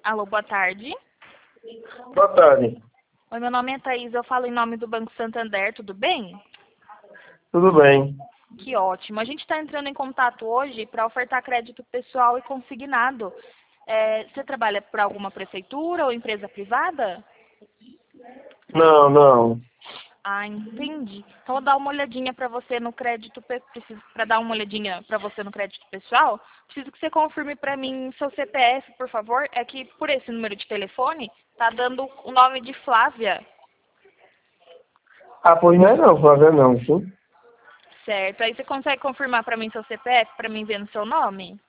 Alô, boa tarde. Boa tarde. Oi, meu nome é Thaís, eu falo em nome do Banco Santander, tudo bem? Tudo bem? Que ótimo. A gente está entrando em contato hoje para ofertar crédito pessoal e consignado. Você trabalha para alguma prefeitura ou empresa privada? Não, não. Ah, entendi. Então, vou dar uma olhadinha para você no crédito, para dar uma olhadinha para você no crédito pessoal, preciso que você confirme para mim seu CPF, por favor. É que por esse número de telefone tá dando o nome de Flávia, Ah, pois não, Flávia não, sim. certo? Aí você consegue confirmar para mim seu CPF para mim ver no seu nome?